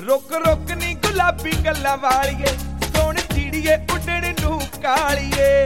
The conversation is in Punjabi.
रुक रुक नी गुलाबी गल्लां वालिए सोन चिड़िए उड़न नू कालिए